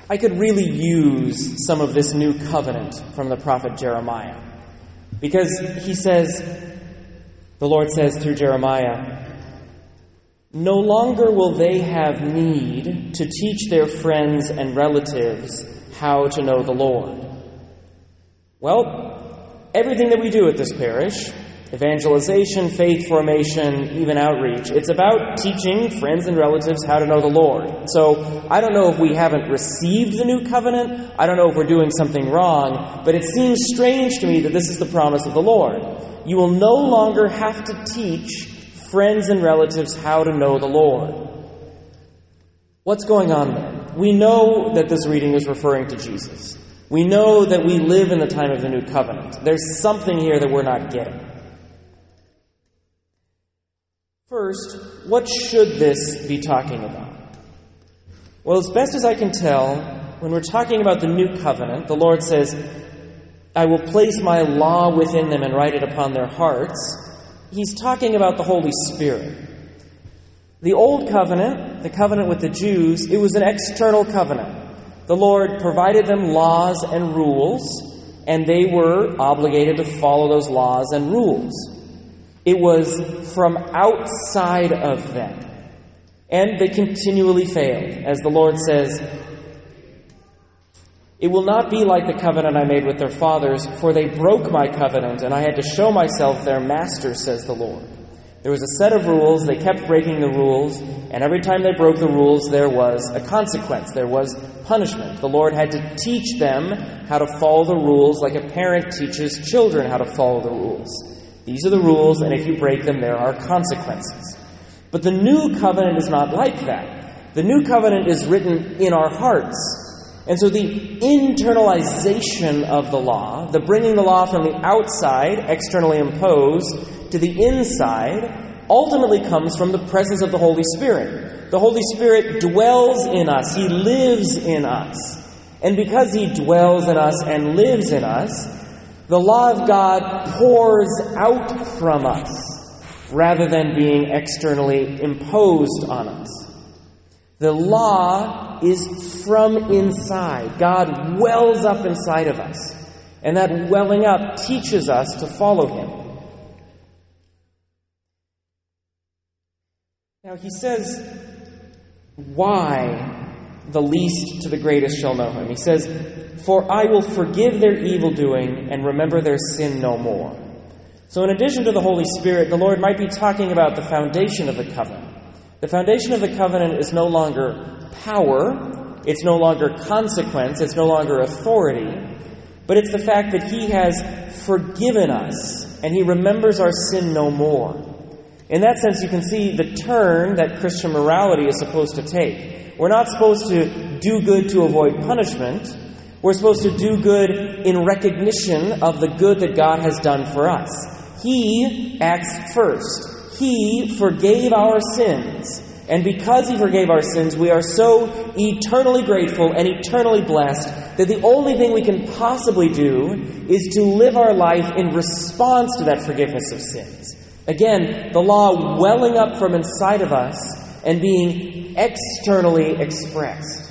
I could really use some of this new covenant from the prophet Jeremiah. Because the Lord says through Jeremiah, "No longer will they have need to teach their friends and relatives how to know the Lord." Well, everything that we do at this parish, evangelization, faith formation, even outreach, it's about teaching friends and relatives how to know the Lord. So I don't know if we haven't received the new covenant. I don't know if we're doing something wrong, but it seems strange to me that this is the promise of the Lord. You will no longer have to teach friends and relatives how to know the Lord. What's going on there? We know that this reading is referring to Jesus. We know that we live in the time of the new covenant. There's something here that we're not getting. First, what should this be talking about? Well, as best as I can tell, when we're talking about the new covenant, the Lord says, "I will place my law within them and write it upon their hearts." He's talking about the Holy Spirit. The Old Covenant, the covenant with the Jews, it was an external covenant. The Lord provided them laws and rules, and they were obligated to follow those laws and rules. It was from outside of them. And they continually failed. As the Lord says, "It will not be like the covenant I made with their fathers, for they broke my covenant, and I had to show myself their master," says the Lord. There was a set of rules, they kept breaking the rules, and every time they broke the rules, there was a consequence, there was punishment. The Lord had to teach them how to follow the rules like a parent teaches children how to follow the rules. These are the rules, and if you break them, there are consequences. But the new covenant is not like that. The new covenant is written in our hearts. And so the internalization of the law, the bringing the law from the outside, externally imposed, to the inside, ultimately comes from the presence of the Holy Spirit. The Holy Spirit dwells in us. He lives in us. And because He dwells in us and lives in us, the law of God pours out from us rather than being externally imposed on us. The law is from inside. God wells up inside of us. And that welling up teaches us to follow Him. Now He says, why the least to the greatest shall know Him. He says, "For I will forgive their evildoing and remember their sin no more." So in addition to the Holy Spirit, the Lord might be talking about the foundation of the covenant. The foundation of the covenant is no longer power, it's no longer consequence, it's no longer authority, but it's the fact that He has forgiven us and He remembers our sin no more. In that sense, you can see the turn that Christian morality is supposed to take. We're not supposed to do good to avoid punishment. We're supposed to do good in recognition of the good that God has done for us. He acts first. He forgave our sins. And because He forgave our sins, we are so eternally grateful and eternally blessed that the only thing we can possibly do is to live our life in response to that forgiveness of sins. Again, the law welling up from inside of us and being externally expressed.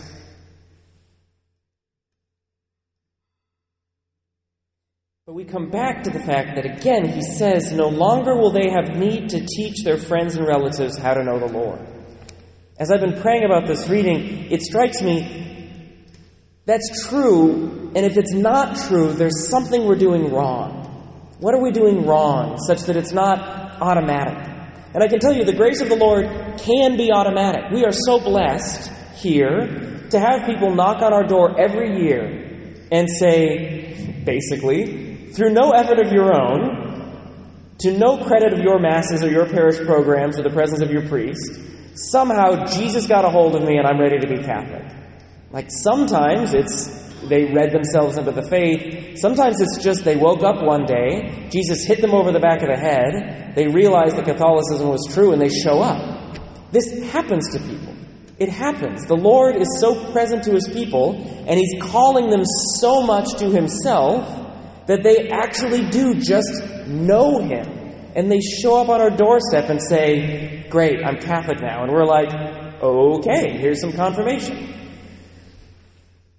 But we come back to the fact that, again, He says, no longer will they have need to teach their friends and relatives how to know the Lord. As I've been praying about this reading, it strikes me that's true, and if it's not true, there's something we're doing wrong. What are we doing wrong such that it's not automatic? And I can tell you, the grace of the Lord can be automatic. We are so blessed here to have people knock on our door every year and say, basically, through no effort of your own, to no credit of your masses or your parish programs or the presence of your priest, somehow Jesus got a hold of me and I'm ready to be Catholic. Like sometimes they read themselves into the faith. Sometimes it's just they woke up one day, Jesus hit them over the back of the head, they realized that Catholicism was true and they show up. This happens to people. It happens. The Lord is so present to His people and He's calling them so much to Himself that they actually do just know Him. And they show up on our doorstep and say, great, I'm Catholic now. And we're like, okay, here's some confirmation.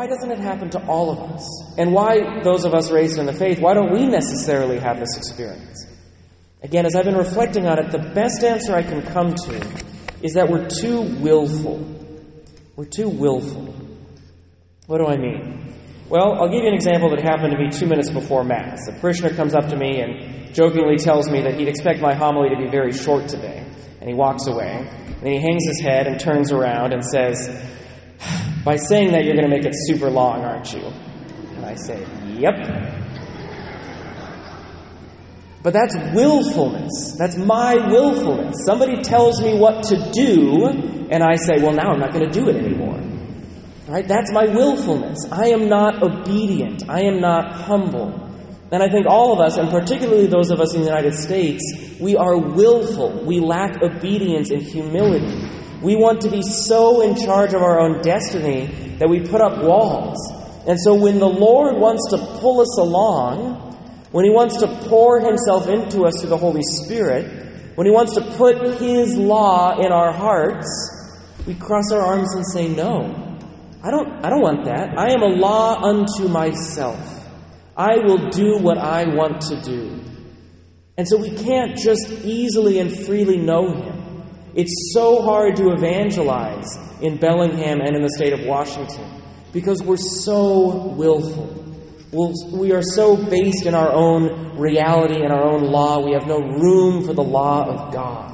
why doesn't it happen to all of us? And why, those of us raised in the faith, why don't we necessarily have this experience? Again, as I've been reflecting on it, the best answer I can come to is that we're too willful. We're too willful. What do I mean? Well, I'll give you an example that happened to me 2 minutes before Mass. A parishioner comes up to me and jokingly tells me that he'd expect my homily to be very short today. And he walks away. And he hangs his head and turns around and says, "By saying that, you're going to make it super long, aren't you?" And I say, "Yep." But that's willfulness. That's my willfulness. Somebody tells me what to do, and I say, well, now I'm not going to do it anymore. All right? That's my willfulness. I am not obedient. I am not humble. And I think all of us, and particularly those of us in the United States, we are willful. We lack obedience and humility. We want to be so in charge of our own destiny that we put up walls. And so when the Lord wants to pull us along, when He wants to pour Himself into us through the Holy Spirit, when He wants to put His law in our hearts, we cross our arms and say, no, I don't want that. I am a law unto myself. I will do what I want to do. And so we can't just easily and freely know Him. It's so hard to evangelize in Bellingham and in the state of Washington because we're so willful. We are so based in our own reality and our own law. We have no room for the law of God.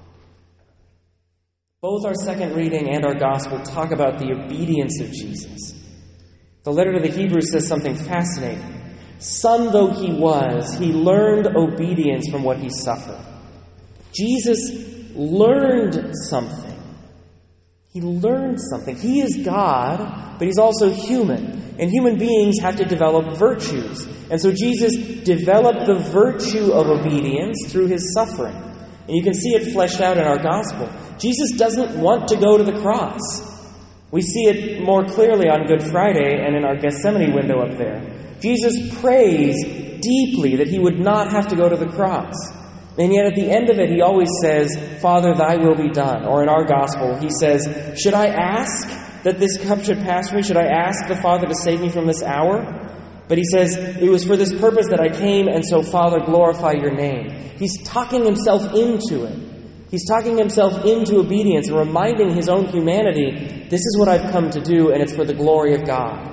Both our second reading and our gospel talk about the obedience of Jesus. The letter to the Hebrews says something fascinating. Son though He was, He learned obedience from what He suffered. Jesus learned something. He learned something. He is God, but He's also human. And human beings have to develop virtues. And so Jesus developed the virtue of obedience through His suffering. And you can see it fleshed out in our gospel. Jesus doesn't want to go to the cross. We see it more clearly on Good Friday and in our Gethsemane window up there. Jesus prays deeply that He would not have to go to the cross. And yet at the end of it, He always says, Father, Thy will be done. Or in our gospel, He says, should I ask that this cup should pass from me? Should I ask the Father to save me from this hour? But He says, it was for this purpose that I came, and so, Father, glorify Your name. He's talking Himself into it. He's talking Himself into obedience and reminding His own humanity, this is what I've come to do, and it's for the glory of God.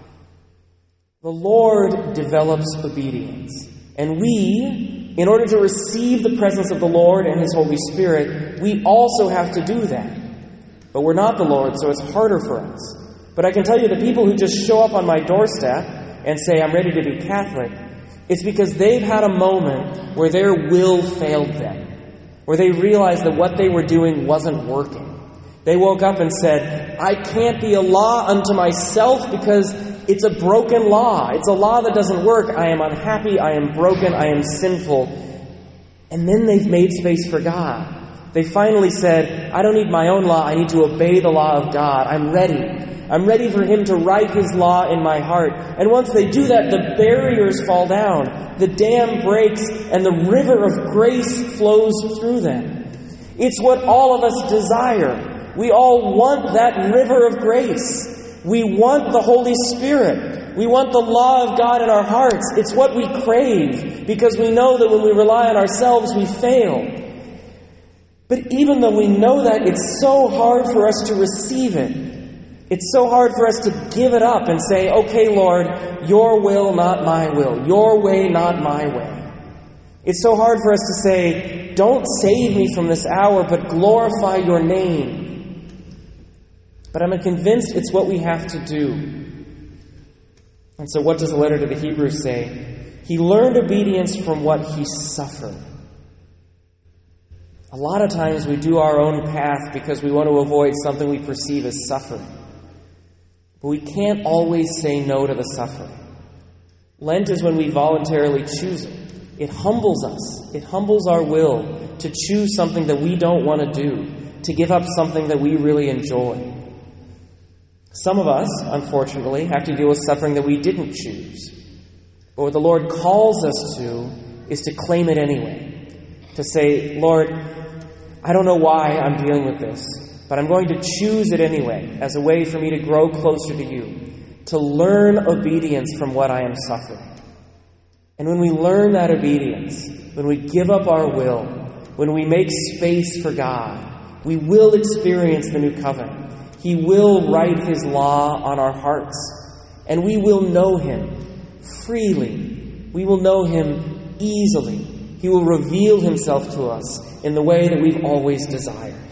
The Lord develops obedience. And we, in order to receive the presence of the Lord and His Holy Spirit, we also have to do that. But we're not the Lord, so it's harder for us. But I can tell you the people who just show up on my doorstep and say, I'm ready to be Catholic, it's because they've had a moment where their will failed them, where they realized that what they were doing wasn't working. They woke up and said, I can't be a law unto myself because it's a broken law. It's a law that doesn't work. I am unhappy. I am broken. I am sinful. And then they've made space for God. They finally said, I don't need my own law. I need to obey the law of God. I'm ready. I'm ready for Him to write His law in my heart. And once they do that, the barriers fall down. The dam breaks and the river of grace flows through them. It's what all of us desire. We all want that river of grace. We want the Holy Spirit. We want the law of God in our hearts. It's what we crave because we know that when we rely on ourselves, we fail. But even though we know that, it's so hard for us to receive it. It's so hard for us to give it up and say, okay, Lord, Your will, not my will. Your way, not my way. It's so hard for us to say, don't save me from this hour, but glorify Your name. But I'm convinced it's what we have to do. And so what does the letter to the Hebrews say? He learned obedience from what He suffered. A lot of times we do our own path because we want to avoid something we perceive as suffering. But we can't always say no to the suffering. Lent is when we voluntarily choose it. It humbles us. It humbles our will to choose something that we don't want to do, to give up something that we really enjoy. Some of us, unfortunately, have to deal with suffering that we didn't choose. But what the Lord calls us to is to claim it anyway. To say, Lord, I don't know why I'm dealing with this, but I'm going to choose it anyway as a way for me to grow closer to You. to learn obedience from what I am suffering. And when we learn that obedience, when we give up our will, when we make space for God, we will experience the new covenant. He will write His law on our hearts, and we will know Him freely. We will know Him easily. He will reveal Himself to us in the way that we've always desired.